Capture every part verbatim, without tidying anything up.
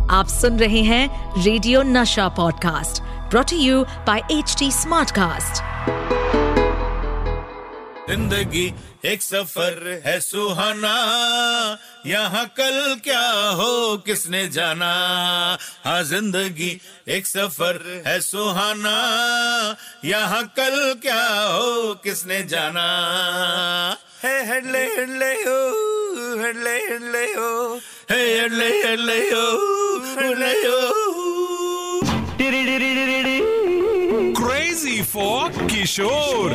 आप सुन रहे हैं radio Nasha podcast, brought to you by H T Smartcast. जिंदगी एक सफर है सुहाना, यहाँ कल क्या हो किसने जाना। हाँ, जिंदगी एक सफर है सुहाना, यहाँ कल क्या हो किसने जाना। हे हेडले हेडले हो, हेडले हेडले हो, हे हेडले हेडले हो, हेडले हो। Crazy for Kishore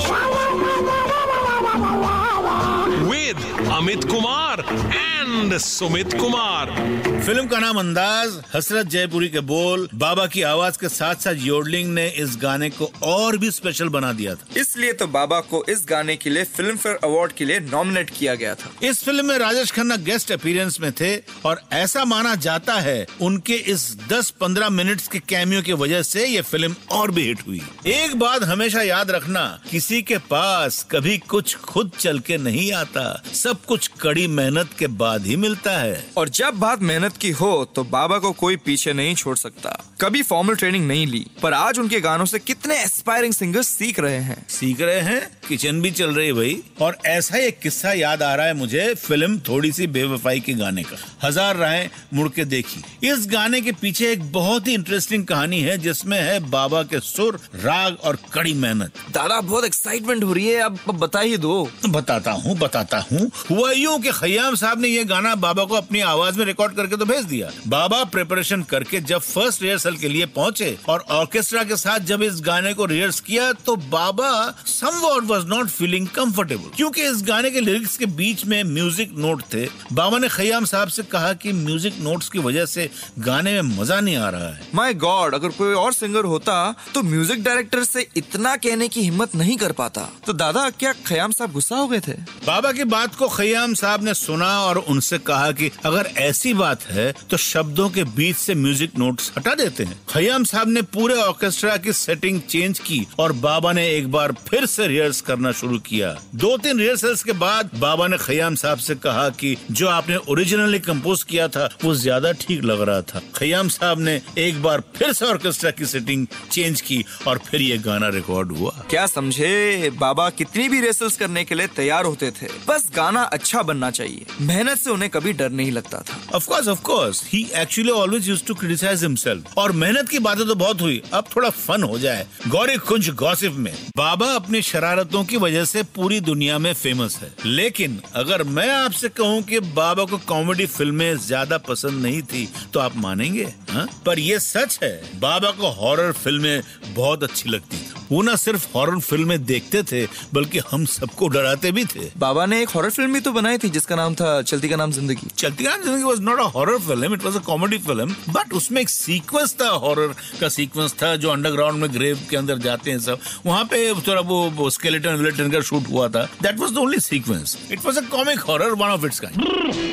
with Amit Kumar and Sumit Kumar। Film का नाम अंदाज, हसरत जयपुरी के बोल, बाबा की आवाज के साथ साथ योडलिंग ने इस गाने को और भी स्पेशल बना दिया था। इसलिए तो बाबा को इस गाने के लिए फिल्म फेयर अवार्ड के लिए नॉमिनेट किया गया था। इस फिल्म में राजेश खन्ना गेस्ट अपीयरेंस में थे और ऐसा माना जाता है उनके इस दस पंद्रह मिनट्स के कैमियो की वजह से ये फिल्म और भी हिट हुई। एक बात हमेशा याद रखना, किसी के पास कभी कुछ खुद चल के नहीं आता, सब कुछ कड़ी मेहनत के बाद ही मिलता है। और जब बात मेहनत की हो तो बाबा को कोई पीछे नहीं छोड़ सकता। कभी फॉर्मल ट्रेनिंग नहीं ली, पर आज उनके गानों से कितने एस्पायरिंग सिंगर्स सीख रहे हैं सीख रहे हैं किचन भी चल रही है भाई। और ऐसा एक किस्सा याद आ रहा है मुझे फिल्म थोड़ी सी बेवफाई के गाने का, हजार राहें मुड़ के देखी। इस गाने के पीछे एक बहुत ही इंटरेस्टिंग कहानी है जिसमें है बाबा के सुर, राग और कड़ी मेहनत। दादा बहुत एक्साइटमेंट हो रही है, अब बता ही दो। बताता हूँ बताता हूँ हुआ यूं कि खयाम साहब ने ये गाना बाबा को अपनी आवाज में रिकॉर्ड करके तो भेज दिया। बाबा प्रिपरेशन करके जब फर्स्ट रिहर्सल के लिए पहुंचे और ऑर्केस्ट्रा के साथ जब इस गाने को रिहर्स किया तो बाबा somewhat was not feeling comfortable, क्योंकि इस गाने के लिरिक्स के बीच में म्यूजिक नोट थे। बाबा ने खयाम साहब से कहा कि म्यूजिक नोट्स की वजह से गाने में मजा नहीं आ रहा है। माय गॉड, अगर कोई और सिंगर होता तो म्यूजिक डायरेक्टर से इतना कहने की हिम्मत नहीं कर पाता। तो दादा, क्या खयाम साहब गुस्सा हो गए थे? बाबा की बात को खयाम साहब ने सुना और उनसे कहा कि अगर ऐसी बात है तो शब्दों के बीच से म्यूजिक नोट्स हटा देते हैं। खयाम साहब ने पूरे ऑर्केस्ट्रा की सेटिंग चेंज की और बाबा ने एक बार फिर से रिहर्स करना शुरू किया। दो तीन रिहर्सल्स के बाद बाबा ने खयाम साहब से कहा कि जो आपने ओरिजिनली कंपोज किया था वो ज्यादा ठीक लग रहा था। खयाम साहब ने एक बार फिर से ऑर्केस्ट्रा की सेटिंग चेंज की और फिर ये गाना रिकॉर्ड हुआ। क्या समझे, बाबा कितनी भी रिहर्सल्स करने के लिए तैयार होते थे, बस गाना अच्छा बनना चाहिए। मेहनत से उन्हें कभी डर नहीं लगता था। Of course, of course. He actually always used to criticize himself. और मेहनत की बातें तो बहुत हुई, अब थोड़ा फन हो जाए। गौरी कुंज गॉसिप में बाबा अपनी शरारतों की वजह से पूरी दुनिया में फेमस है, लेकिन अगर मैं आपसे कहूँ कि बाबा को कॉमेडी फिल्में ज्यादा पसंद नहीं थी तो आप मानेंगे? हा? पर ये सच है, बाबा को हॉरर फिल्में बहुत अच्छी लगती थी। वो न सिर्फ हॉरर फिल्में देखते थे बल्कि हम सबको डराते भी थे। बाबा ने एक हॉरर फिल्म भी तो बनाई थी जिसका नाम था चलती का नाम जिंदगी। चलती Ka Naam Zindagi was not a horror film, it was a comedy film, but उसमें एक सीक्वेंस था, हॉरर का सीक्वेंस था, जो अंडरग्राउंड में ग्रेव के अंदर जाते हैं सब, वहाँ पे थोड़ा वो, वो स्केलेटन विलेटन का शूट हुआ था। That was the only sequence. It was a comic horror, one of its kind.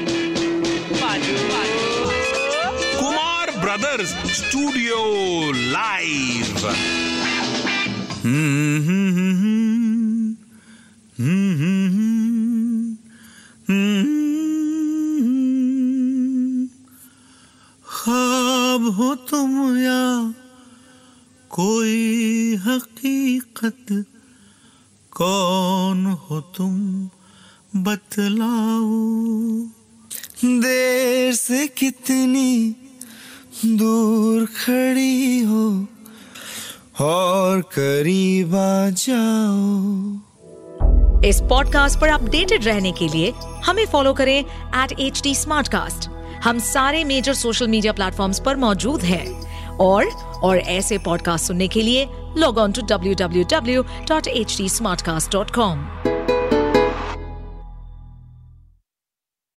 Kumar brothers studio live. Hmm hmm hmm hmm hmm ख्वाब हो तुम या कोई हकीकत, कौन हो तुम बतलाओ। देर से कितनी दूर खड़ी हो और करीब आ जाओ। इस पॉडकास्ट पर अपडेटेड रहने के लिए हमें फॉलो करें एट एच टी स्मार्टकास्ट। हम सारे मेजर सोशल मीडिया प्लेटफॉर्म्स पर मौजूद हैं और और ऐसे पॉडकास्ट सुनने के लिए log on to W W W dot H T Smartcast dot com.